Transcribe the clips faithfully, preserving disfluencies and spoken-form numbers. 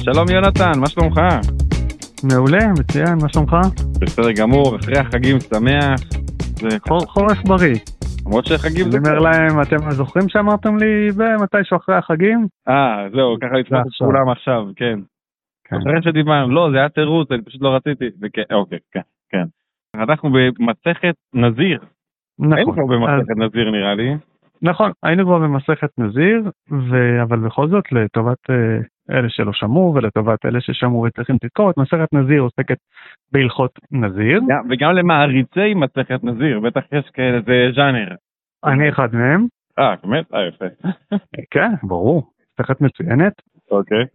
שלום יונתן, מה שלומך? מעולה, מצוין, מה שלומך? בסדר גמור, אחרי החגים שמח. זה חורף בריא. למרות שהחגים זה... אני אומר להם, אתם זוכרים שאמרתם לי במתישהו אחרי החגים? אה, זהו, ככה לתפוס את כולם עכשיו, כן. אחרי שדיברנו, לא, זה היה תירוץ, אני פשוט לא רציתי. אוקיי, כן, כן. אנחנו במסכת נזיר. נכון. היינו כבר במסכת נזיר נראה לי. נכון, היינו כבר במסכת נזיר, אבל בכל זאת לטובת אלה שלא שמעו ולטובת אלה ששמעו וצריכים תזכור, את מסכת נזיר עוסקת בהלכות נזיר. וגם למעריצי מסכת נזיר, בטח יש כאלה, זה ז'אנר. אני אחד מהם. אה, באמת? אה, יפה. כן, ברור, מסכת מצוינת. אוקיי.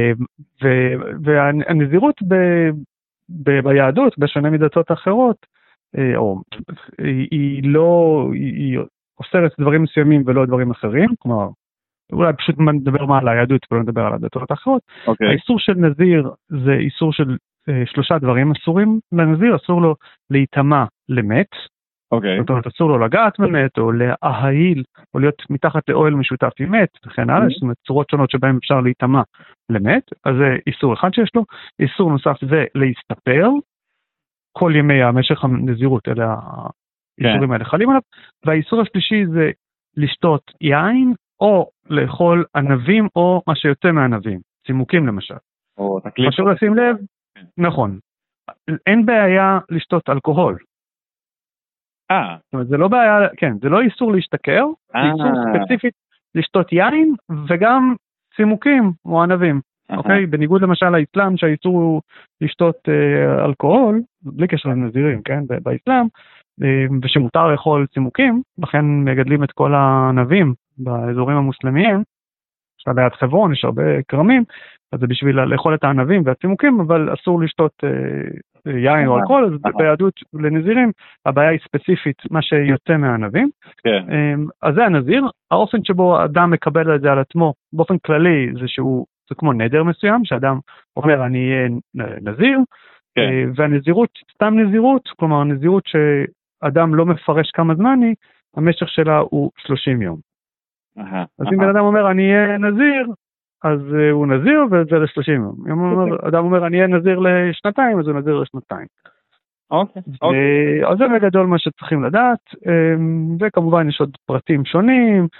והנזירות ביהדות, בשונה מדתות אחרות, או היא לא, היא אוסרת דברים מסוימים ולא דברים אחרים, כלומר, אולי פשוט נדבר מה על היהדות ולא נדבר על הדתות האחרות. האיסור של נזיר זה איסור של שלושה דברים אסורים לנזיר, אסור לו להיטמע למת, זאת אומרת, אסור לו לגעת במת, או להעיל, או להיות מתחת לאוהל משותף עם מת, וכן הלאה, זאת אומרת, צורות שונות שבהן אפשר להיטמע למת, אז זה איסור אחד שיש לו. איסור נוסף זה להסתפר, כל ימי המשך הנזירות, אלה האיסורים האלה חלים עליו, והאיסור השלישי זה לשתות יין, או לאכול ענבים, או מה שיוצא מהענבים, צימוקים למשל. חשוב לשים לב, נכון, אין בעיה לשתות אלכוהול. אה. זאת אומרת, זה לא בעיה, כן, זה לא איסור להשתכר, זה איסור ספציפית לשתות יין, וגם צימוקים או ענבים. אוקיי? בניגוד למשל לאסלאם, שהאיסור הוא לשתות אלכוהול, בלי קשר לנזירים, כן? באסלאם, ושמותר לאכול צימוקים, לכן מגדלים את כל הענבים באזורים המוסלמיים, יש ליד חברון, יש הרבה קרמים, אז זה בשביל לאכול את הענבים והצימוקים, אבל אסור לשתות אה, יין או אלכוהול, אז ביהדות לנזירים, הבעיה היא ספציפית מה שיוצא מהענבים. כן. אז זה הנזיר, האופן שבו האדם מקבל את זה על עצמו, באופן כללי, זה שהוא, זה כמו נדר מסוים, שאדם אומר אני אהיה נזיר, כן. והנזירות, סתם נזירות, כלומר נזירות שאדם לא מפרש כמה זמן היא, המשך שלה הוא שלושים יום. אז אם בן אדם אומר אני אהיה נזיר, אז הוא נזיר וזה ל-שלושים יום. אם אדם אומר אני אהיה נזיר לשנתיים, אז הוא נזיר לשנתיים. אוקיי. אז זה בגדול מה שצריכים לדעת, וכמובן יש עוד פרטים שונים,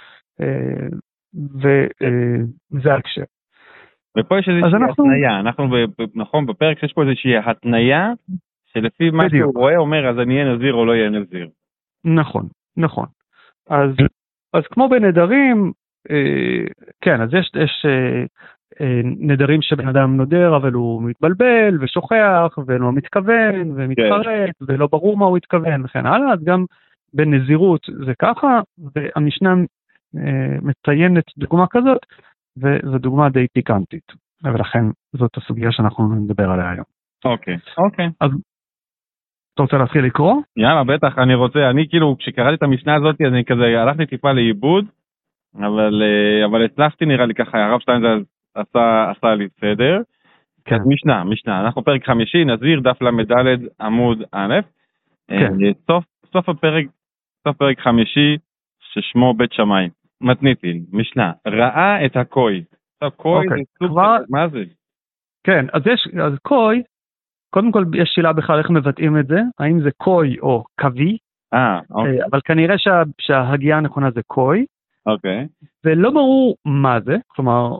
וזה הקשר. ופה יש איזושהי התניה, אנחנו נכון בפרק שיש פה איזושהי התניה, שלפי מה שהוא רואה אומר אז אני אהיה נזיר או לא אהיה נזיר. נכון, נכון. אז אז כמו בנדרים, אה, כן, אז יש, יש אה, אה, נדרים שבן אדם נודר, אבל הוא מתבלבל ושוכח, ולא מתכוון, ומתחרט, כן. ולא ברור מה הוא התכוון, וכן הלאה, אז גם בנזירות זה ככה, והמשנה אה, מציינת דוגמה כזאת, וזו דוגמה די פיקנטית, ולכן זאת הסוגיה שאנחנו נדבר עליה היום. אוקיי, אוקיי. אז אתה רוצה להתחיל לקרוא? יאללה, בטח, אני רוצה, אני כאילו, כשקראתי את המשנה הזאת, אז אני כזה, הלכתי טיפה לאיבוד, אבל, אבל הצלחתי נראה לי ככה, הרב שטיינזלץ עשה, עשה לי סדר. כן. אז משנה, משנה, אנחנו פרק חמישי, נזיר, דף למדלת, עמוד א', כן. סוף, סוף הפרק, סוף פרק חמישי, ששמו בית שמיים, מתניתין, משנה, ראה את הקוי. עכשיו, קוי אוקיי. זה סוג, כבר... מה זה? כן, אז יש, אז קוי, קודם כל יש שאלה בכלל איך מבטאים את זה, האם זה קוי או קווי, אה, אוקיי. אבל כנראה שה, שההגיעה הנכונה זה קוי, אוקיי. ולא ברור מה זה, כלומר,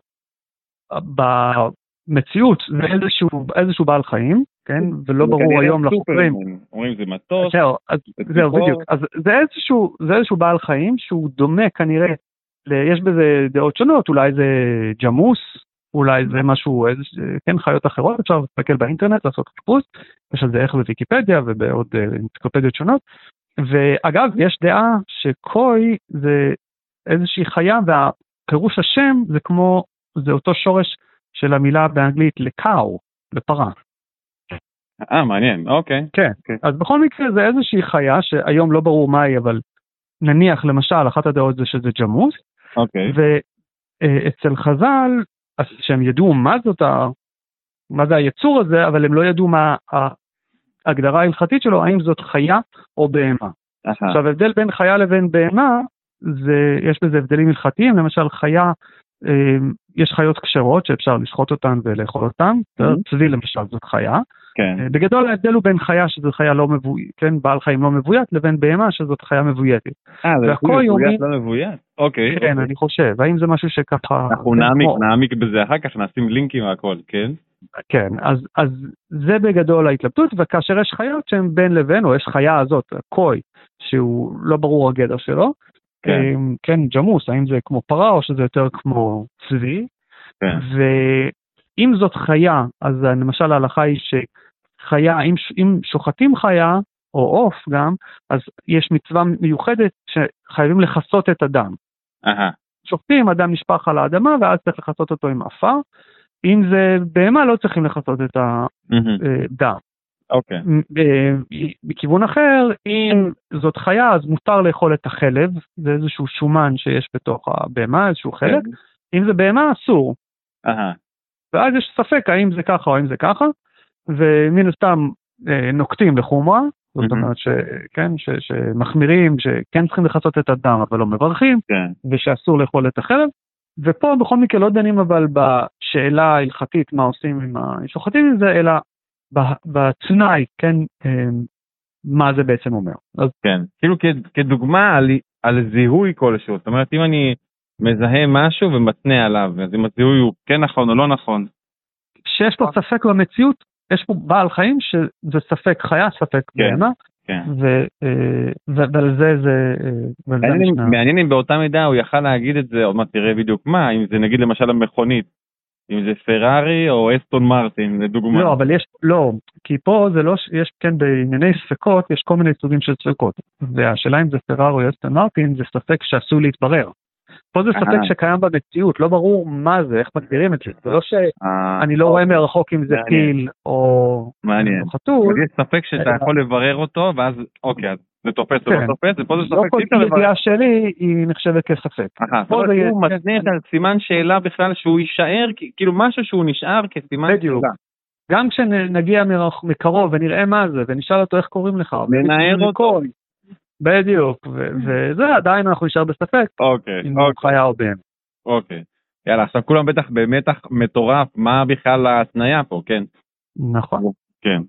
במציאות זה איזשהו, איזשהו בעל חיים, כן, ולא ברור היום לחוקרים. אומרים זה מטוס. זהו, אז, זהו, בדיוק, אז זה איזשהו, זה איזשהו בעל חיים שהוא דומה כנראה, יש בזה דעות שונות, אולי זה ג'מוס, אולי זה משהו, כן, חיות אחרות, אפשר להסתכל באינטרנט, לעשות חיפוש, יש על זה איך בוויקיפדיה ובעוד אנציקלופדיות שונות, ואגב, יש דעה שקוי זה איזושהי חיה, והפירוש השם זה כמו, זה אותו שורש של המילה באנגלית לקאו, לפרה. אה, מעניין, אוקיי. כן, אז בכל מקרה זה איזושהי חיה, שהיום לא ברור מה היא, אבל נניח למשל, אחת הדעות זה שזה ג'מוס, אוקיי. ואצל חז"ל, אז שהם ידעו מה זאת, מה זה היצור הזה, אבל הם לא ידעו מה ההגדרה ההלכתית שלו, האם זאת חיה או בהמה. עכשיו, ההבדל בין חיה לבין בהמה, זה, יש בזה הבדלים הלכתיים, למשל חיה, יש חיות כשרות שאפשר לשחוט אותן ולאכול אותן, צבי למשל זאת חיה. כן. בגדול ההבדל הוא בין חיה שזו חיה לא מבוית, כן, בעל חיים לא מבוית, לבין בהמה שזאת חיה מבויתת. אה, זה מבוית לא מבוית? אוקיי. כן, אני חושב. האם זה משהו שככה... אנחנו נעמיק, נעמיק בזה אחר כך, נשים לינקים והכל, כן? כן, אז, אז זה בגדול ההתלבטות, וכאשר יש חיות שהן בין לבין, או יש חיה הזאת, קוי, שהוא לא ברור הגדר שלו, כן, כן ג'מוס, האם זה כמו פרה או שזה יותר כמו צבי, כן. ואם זאת חיה, אז למשל ההלכה היא שחיה, אם, אם שוחטים חיה, או עוף גם, אז יש מצווה מיוחדת שחייבים לחסות את הדם. אהה. שוחטים, הדם נשפך על האדמה, ואז צריך לחסות אותו עם אפר. אם זה בהמה, לא צריכים לחסות את הדם. אוקיי. בכיוון אחר, אם זאת חיה, אז מותר לאכול את החלב, זה איזשהו שומן שיש בתוך הבהמה, איזשהו חלק. אם זה בהמה, אסור. אהה. ואז יש ספק האם זה ככה או האם זה ככה, ומן הסתם נוקטים לחומרה, זאת אומרת שכן, שמחמירים, שכן צריכים לחסות את הדם, אבל לא מברכים, ושאסור לאכול את החלב. ופה בכל מקרה לא דנים אבל בשאלה ההלכתית מה עושים עם השוחטים עם זה, אלא בתנאי, כן, מה זה בעצם אומר. אז... כן, כאילו כדוגמה על, על זיהוי כלשהו, זאת אומרת אם אני מזהה משהו ומצנע עליו, אז אם הזיהוי הוא כן נכון או לא נכון. שיש פה ספק במציאות, יש פה בעל חיים שזה ספק חיה, ספק בהמה, כן. ועל זה זה... מעניין אם באותה מידה הוא יכל להגיד את זה, עוד מעט תראה בדיוק מה, אם זה נגיד למשל המכונית, אם זה פרארי או אסטון מרטין, לדוגמה. לא, אבל יש, לא, כי פה זה לא, יש כן בענייני ספקות, יש כל מיני סוגים של ספקות, והשאלה אם זה פרארי או אסטון מרטין, זה ספק שעשוי להתברר. פה זה ספק שקיים במציאות, לא ברור מה זה, איך מגדירים את זה, זה לא שאני לא רואה מרחוק אם זה פיל או חתול. יש ספק שאתה יכול לברר אותו, ואז אוקיי, זה תופס או לא תופס, ופה זה ספק לא כל ידיעה שלי היא נחשבת כספק. הוא מצניע את הסימן שאלה בכלל שהוא יישאר, כאילו משהו שהוא נשאר כסימן שאלה. גם כשנגיע מקרוב ונראה מה זה, ונשאל אותו איך קוראים לך, ונער אותו. בדיוק, וזה עדיין אנחנו נשאר בספק, אם הוא חיה או בן. אוקיי, יאללה, עכשיו כולם בטח במתח מטורף, מה בכלל ההתניה פה, כן? נכון. כן.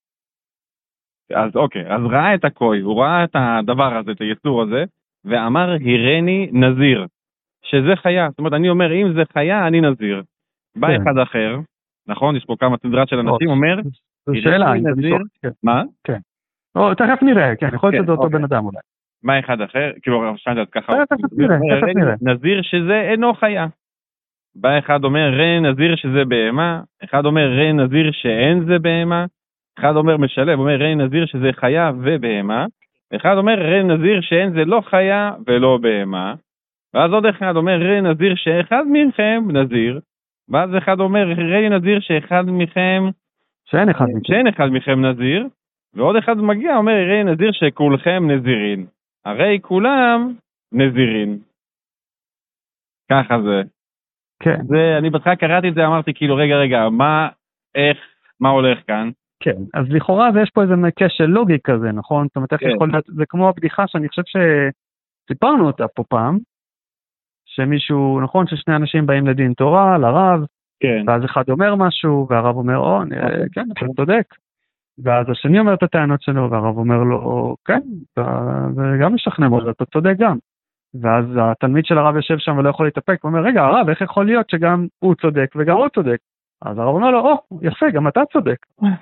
אז אוקיי, אז ראה את הקוי, הוא ראה את הדבר הזה, את היצור הזה, ואמר הירני נזיר, שזה חיה, זאת אומרת, אני אומר, אם זה חיה, אני נזיר. בא אחד אחר, נכון, יש פה כמה סדרת של אנשים, אומר, זו שאלה, נזיר, מה? כן. או, תכף נראה, כן, יכול להיות שזה אותו בן אדם אולי. מה אחד אחר? כאילו, שאלת את ככה. תכף נראה, תכף נראה. נזיר שזה אינו חיה. בא אחד אומר, ראה נזיר שזה בהמה, אחד אומר, ראה נזיר שאין זה בהמה, אחד אומר משלב, אומר, ראה נזיר שזה חיה ובהמה, אחד אומר, ראה נזיר שאין זה לא חיה ולא בהמה, ואז עוד אחד אומר, ראה נזיר שאחד מכם נזיר, ואז אחד אומר, ראה נזיר שאחד מכם, שאין אחד מכם, שאין אחד מכם נזיר, ועוד אחד מגיע, אומר, הרי נזיר שכולכם נזירין. הרי כולם נזירין. ככה זה. כן. זה, אני בתחילה קראתי את זה, אמרתי כאילו, רגע, רגע, מה, איך, מה הולך כאן? כן, אז לכאורה ויש פה איזה כשל לוגי כזה, נכון? זאת אומרת, איך יכול להיות, זה כמו הבדיחה שאני חושב שסיפרנו אותה פה פעם, שמישהו, נכון, ששני אנשים באים לדין תורה, לרב, כן. ואז אחד אומר משהו, והרב אומר, או, כן, אתה צודק. ואז השני אומר את הטענות שלו, והרב אומר לו, כן, זה גם משכנע מאוד, אתה צודק גם. ואז התלמיד של הרב יושב שם ולא יכול להתאפק, הוא אומר, רגע, הרב, איך יכול להיות שגם הוא צודק וגם הוא צודק? אז הרב אומר לו, או, יפה, גם אתה צודק.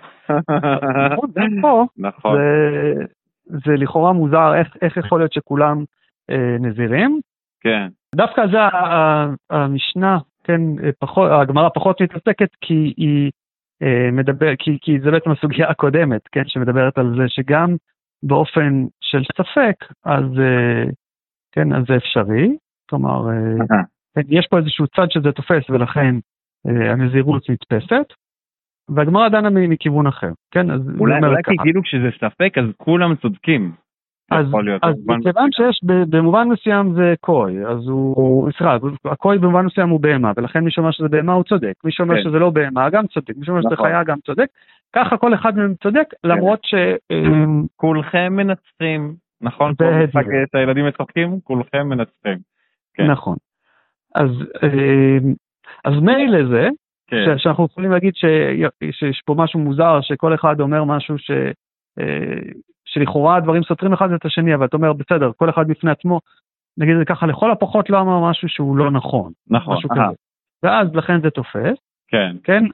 נכון. זה לכאורה מוזר, איך יכול להיות שכולם נזירים? כן. דווקא זה המשנה, כן, הגמרא פחות מתעסקת, כי היא מדבר, כי, כי זה בעצם הסוגיה הקודמת, כן, שמדברת על זה שגם באופן של ספק, אז, כן, אז זה אפשרי, כלומר, כן, יש פה איזשהו צד שזה תופס, ולכן הנזירות נתפסת, והגמרא דנה מכיוון אחר, כן, אז אולי, אולי כאילו כשזה ספק, אז כולם צודקים. אז, אז בכיוון שיש, במובן מסוים זה קוי, אז הוא, סליחה, הקוי במובן מסוים הוא בהמה, ולכן מי שאומר שזה בהמה הוא צודק, מי שאומר שזה לא בהמה גם צודק, מי שאומר שזה חיה גם צודק, ככה כל אחד מהם צודק, למרות ש... כולכם מנצחים, נכון? את הילדים מצחקים, כולכם מנצחים. נכון. אז אז מילא זה, כן. ש- שאנחנו יכולים להגיד ש- שיש פה משהו מוזר, שכל אחד אומר משהו ש... שלכאורה הדברים סותרים אחד את השני, אבל אתה אומר, בסדר, כל אחד בפני עצמו, נגיד זה ככה, לכל הפחות לא אמר משהו שהוא לא נכון. נכון. משהו כזה. ואז לכן זה תופס. כן. כן?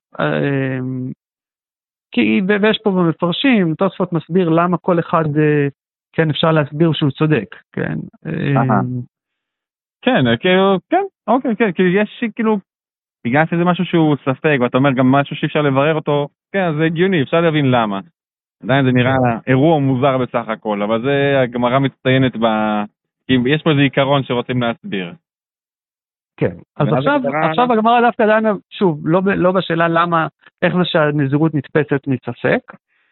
כי, ויש פה במפרשים, תוספות מסביר למה כל אחד, כן, אפשר להסביר שהוא צודק. כן. כן, כאילו, כן, אוקיי, כן, כאילו יש כאילו, בגלל שזה משהו שהוא ספק, ואתה אומר גם משהו שאפשר לברר אותו, כן, זה הגיוני, אפשר להבין למה. עדיין זה נראה אירוע מוזר בסך הכל, אבל זה הגמרא מצטיינת ב... כי יש פה איזה עיקרון שרוצים להסביר. כן, אז עכשיו, עכשיו הגמרא דווקא עדיין, שוב, לא, לא בשאלה למה, איך זה שהנזירות נתפסת מספק,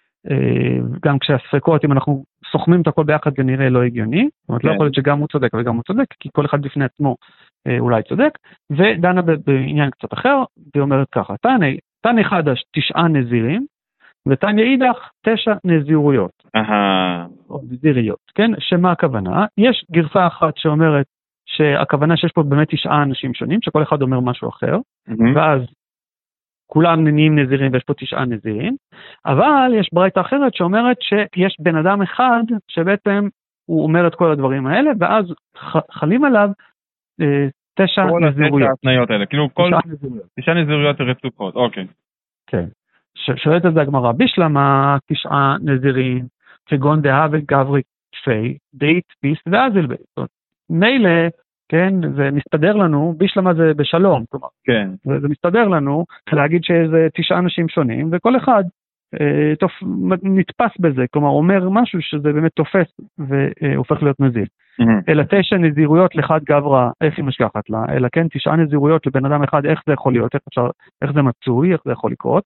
גם כשהספקות, אם אנחנו סוכמים את הכל ביחד, זה נראה לא הגיוני, זאת אומרת, לא יכול להיות שגם הוא צודק וגם הוא צודק, כי כל אחד בפני עצמו אולי צודק, ודנה בעניין קצת אחר, והיא אומרת ככה, תני, תני חדש, תשעה נזירים, ותניא אידך תשע נזירויות, או נזיריות, כן? שמה הכוונה? יש גרסה אחת שאומרת שהכוונה שיש פה באמת תשעה אנשים שונים, שכל אחד אומר משהו אחר, ואז כולם נהיים נזירים ויש פה תשעה נזירים, אבל יש ברייתא אחרת שאומרת שיש בן אדם אחד שבעצם הוא אומר את כל הדברים האלה, ואז חלים עליו תשע נזירויות. תשע התניות האלה, כאילו כל תשע נזירויות רצופות, אוקיי. כן. שואלת את זה הגמרא, בשלמה תשעה נזירים, כגון דהה וגברי כפי, דאית פיס ואזל בית. מילא, כן, זה מסתדר לנו, בשלמה זה בשלום, כלומר, כן. זה, זה מסתדר לנו להגיד שזה תשעה אנשים שונים, וכל אחד אה, תופ, נתפס בזה, כלומר אומר משהו שזה באמת תופס והופך להיות נזיר. Mm-hmm. אלא תשע נזירויות לחד גברא, איך היא משגחת לה, אלא כן תשעה נזירויות לבן אדם אחד, איך זה יכול להיות, איך, אפשר, איך זה מצוי, איך זה יכול לקרות.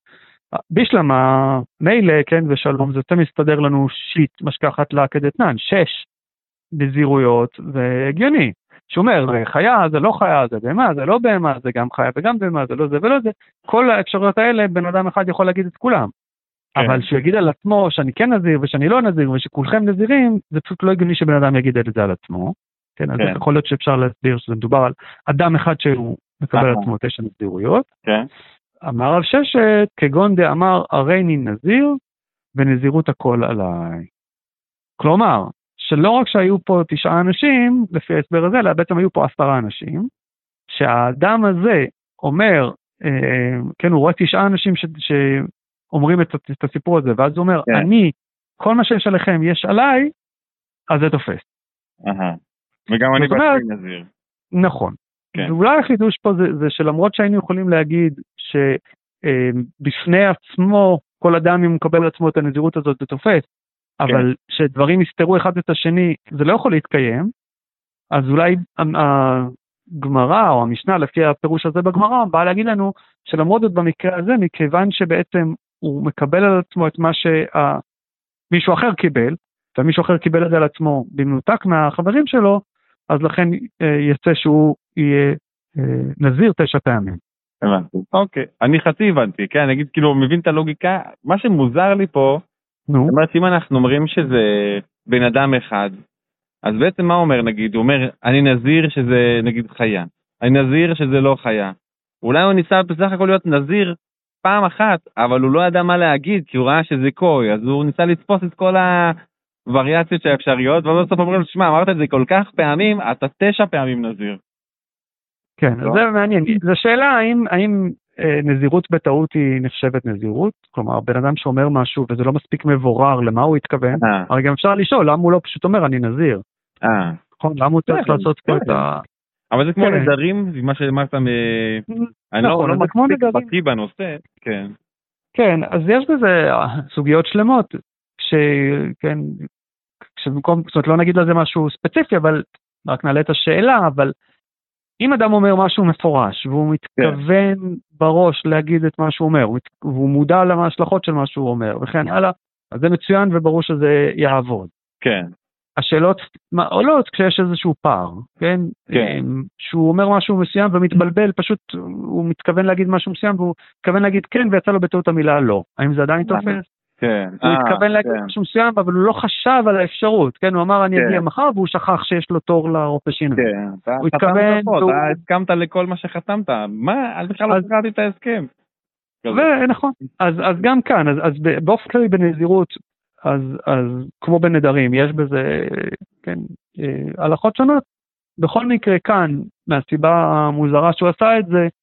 בשלמה, מילא, כן, ושלום, זה יותר מסתדר לנו שיט משכחת לה כדתנן, שש נזירויות, זה הגיוני. שאומר, זה חיה, זה לא חיה, זה בהמה, זה לא בהמה, זה גם חיה וגם בהמה, זה לא זה ולא זה. כל האפשרויות האלה, בן אדם אחד יכול להגיד את כולם. כן. אבל שהוא יגיד על עצמו שאני כן נזיר ושאני לא נזיר ושכולכם נזירים, זה פשוט לא הגיוני שבן אדם יגיד את זה על עצמו. כן, אז כן. יכול להיות שאפשר להסביר שזה מדובר על אדם אחד שהוא מקבל על עצמו תשע נזירויות. כן. אמר על ששת, כגון דאמר, הריני נזיר, ונזירות הכל עליי. כלומר, שלא רק שהיו פה תשעה אנשים, לפי ההסבר הזה, אלא בעצם היו פה עשרה אנשים, שהאדם הזה אומר, אה, כן, הוא רואה תשעה אנשים ש, שאומרים את, את הסיפור הזה, ואז הוא אומר, כן. אני, כל מה שיש עליכם יש עליי, אז זה תופס. אהה. וגם אני בעצמי נזיר. נכון. כן. ואולי החידוש פה זה, זה שלמרות שהיינו יכולים להגיד שבפני עצמו, כל אדם אם הוא מקבל לעצמו את הנזירות הזאת זה תופס, כן. אבל שדברים יסתרו אחד את השני, זה לא יכול להתקיים, אז אולי הגמרא או המשנה, לפי הפירוש הזה בגמרא, באה להגיד לנו שלמרות זאת במקרה הזה, מכיוון שבעצם הוא מקבל על עצמו את מה שמישהו אחר קיבל, ומישהו אחר קיבל את זה על עצמו במנותק מהחברים שלו, אז לכן יצא שהוא יהיה נזיר תשע פעמים. הבנתי. אוקיי, אני חצי הבנתי, כן, אני אגיד, כאילו, מבין את הלוגיקה, מה שמוזר לי פה, זאת אומרת, אם אנחנו אומרים שזה בן אדם אחד, אז בעצם מה הוא אומר, נגיד, הוא אומר, אני נזיר שזה, נגיד, חיה, אני נזיר שזה לא חיה, אולי הוא ניסה בסך הכל להיות נזיר פעם אחת, אבל הוא לא ידע מה להגיד, כי הוא ראה שזה קוי, אז הוא ניסה לתפוס את כל הווריאציות האפשריות, ואז בסוף אומרים, שמע, אמרת את זה כל כך פעמים, אתה תשע פעמים נזיר. כן, לא? זה מעניין. זו שאלה, האם, האם אה, נזירות בטעות היא נחשבת נזירות? כלומר, בן אדם שאומר משהו וזה לא מספיק מבורר למה הוא התכוון, אה. הרי גם אפשר לשאול, למה הוא לא פשוט אומר, אני נזיר? אה. נכון, למה הוא צריך לעשות פה את ה... אבל זה כמו נדרים, מה שאמרת מ... אני לא מספיק בקיא בנושא, כן. כן, אז יש בזה סוגיות שלמות, כשכן, כשבמקום, זאת אומרת, לא נגיד לזה משהו ספציפי, אבל רק נעלה את השאלה, אבל אם אדם אומר משהו מפורש, והוא מתכוון בראש להגיד את מה שהוא אומר, והוא מודע להשלכות של מה שהוא אומר, וכן הלאה, אז זה מצוין וברור שזה יעבוד. כן. השאלות עולות כשיש איזשהו פער, כן? כן. שהוא אומר משהו מסוים ומתבלבל, פשוט הוא מתכוון להגיד משהו מסוים, והוא מתכוון להגיד כן, ויצא לו בטעות המילה לא. האם זה עדיין תופס? כן. הוא התכוון להגיד משהו מסוים, אבל הוא לא חשב על האפשרות, כן? הוא אמר, אני אגיע מחר, והוא שכח שיש לו תור לרופא שיניים. כן, הוא התכוון... אתה הסכמת לכל מה שחתמת, מה? אז בכלל לא קראתי את ההסכם. ונכון, אז גם כאן, אז באופן כללי בנזירות, אז כמו בנדרים, יש בזה, כן, הלכות שונות. בכל מקרה כאן, מהסיבה המוזרה שהוא עשה את זה,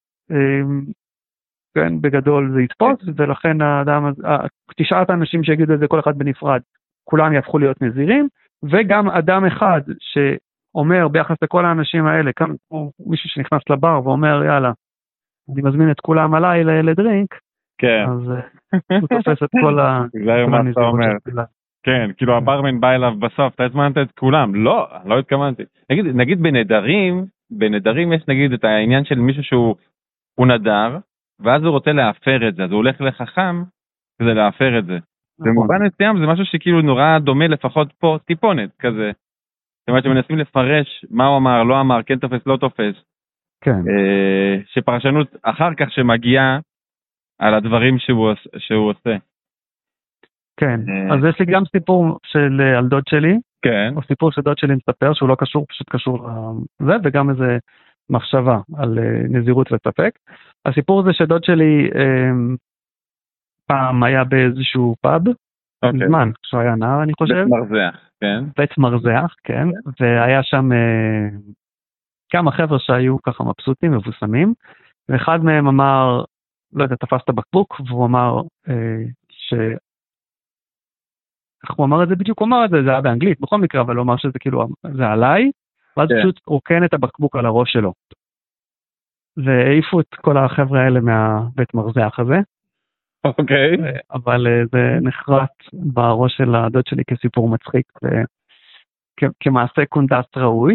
כן, בגדול זה יתפוס, ולכן האדם, תשעת האנשים שיגידו את זה כל אחד בנפרד, כולם יהפכו להיות נזירים, וגם אדם אחד שאומר ביחס לכל האנשים האלה, כאן מישהו שנכנס לבר ואומר, יאללה, אני מזמין את כולם עליי לדרינק, כן. אז הוא תופס את כל הנזירות של כן, כאילו הברמן בא אליו בסוף, אתה הזמנת את כולם, לא, לא התכוונתי. נגיד, נגיד בנדרים, בנדרים יש נגיד את העניין של מישהו שהוא נדר, ואז הוא רוצה להפר את זה, אז הוא הולך לחכם כדי להפר את זה. במובן מסוים זה משהו שכאילו נורא דומה לפחות פה טיפונת כזה. זאת אומרת שמנסים לפרש מה הוא אמר, לא אמר, כן תופס, לא תופס. כן. שפרשנות אחר כך שמגיעה על הדברים שהוא, שהוא עושה. כן, אז יש לי גם סיפור של על דוד שלי. כן. או סיפור שדוד שלי מספר שהוא לא קשור, פשוט קשור לזה, וגם איזה מחשבה על נזירות וספק. הסיפור זה שדוד שלי פעם היה באיזשהו פאב, זמן, כשהוא היה נער אני חושב. בית מרזח, כן. בית מרזח, כן, והיה שם כמה חבר'ה שהיו ככה מבסוטים, מבוסמים, ואחד מהם אמר, לא יודע, תפס את הבקבוק, והוא אמר ש... איך הוא אמר את זה בדיוק? הוא אמר את זה, זה היה באנגלית, בכל מקרה, אבל הוא אמר שזה כאילו, זה עליי, ואז פשוט רוקן את הבקבוק על הראש שלו. והעיפו את כל החבר'ה האלה מהבית מרזח הזה. אוקיי. אבל זה נחרט בראש של הדוד שלי כסיפור מצחיק, כמעשה קונדסט ראוי.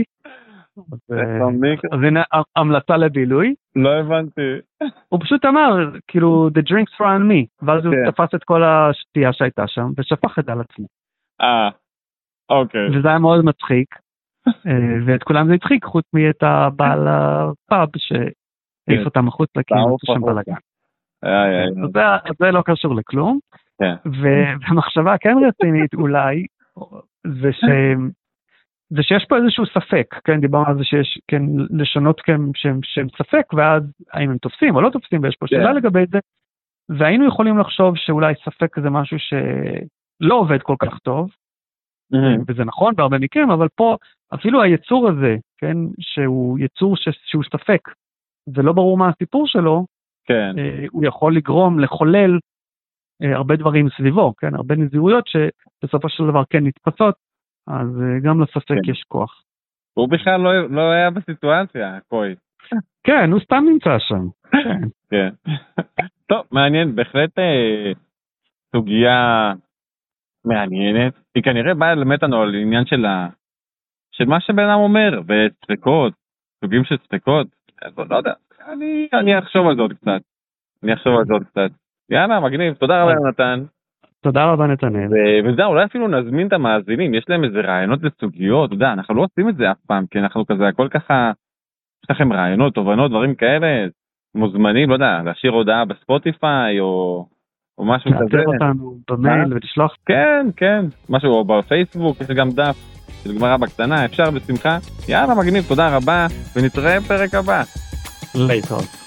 אז הנה המלצה לבילוי. לא הבנתי. הוא פשוט אמר, כאילו, the drinks for on me, ואז הוא תפס את כל השתייה שהייתה שם, ושפך את זה על עצמו. אה, אוקיי. וזה היה מאוד מצחיק, ואת כולם זה הצחיק, חוץ מאת הבעל הפאב, שהעיף אותם החוץ לכאילו שם בלגן. זה לא קשור לכלום, והמחשבה כן רצינית אולי, זה ש... זה שיש פה איזשהו ספק, כן, דיברנו על זה שיש, כן, לשונות שהם, שהם ספק, ואז האם הם תופסים או לא תופסים, ויש פה שאלה לגבי זה, והיינו יכולים לחשוב שאולי ספק זה משהו שלא עובד כל כך טוב, וזה נכון בהרבה מקרים, אבל פה אפילו היצור הזה, כן, שהוא יצור שהוא ספק, ולא ברור מה הסיפור שלו, כן. הוא יכול לגרום, לחולל הרבה דברים סביבו, כן, הרבה נזירויות שבסופו של דבר כן נתפסות, אז גם לספק כן. יש כוח. הוא בכלל לא, לא היה בסיטואציה, קוי. כן, הוא סתם נמצא שם. כן. טוב, מעניין, בהחלט אה, סוגיה מעניינת. היא כנראה באה ללמד לנו על עניין של, ה... של מה שבן אדם אומר, וספקות, סוגים של ספקות. אז לא יודע, אני, אני אחשוב על זה עוד קצת. אני אחשוב על זה עוד קצת. יאללה, מגניב, תודה רבה נתן. תודה רבה נתנאל. וזה, אולי אפילו נזמין את המאזינים, יש להם איזה רעיונות וסוגיות, אתה יודע, אנחנו לא עושים את זה אף פעם, כי אנחנו כזה, הכל ככה, יש לכם רעיונות, תובנות, דברים כאלה, מוזמנים, לא יודע, להשאיר הודעה בספוטיפיי, או, או משהו כזה. להעצר אותנו במייל ולשלוח. כן, כן, משהו, או בפייסבוק, יש גם דף של גמרא בקטנה, אפשר בשמחה. יאללה, מגניב, תודה רבה, ונתראה בפרק הבא. להתראות.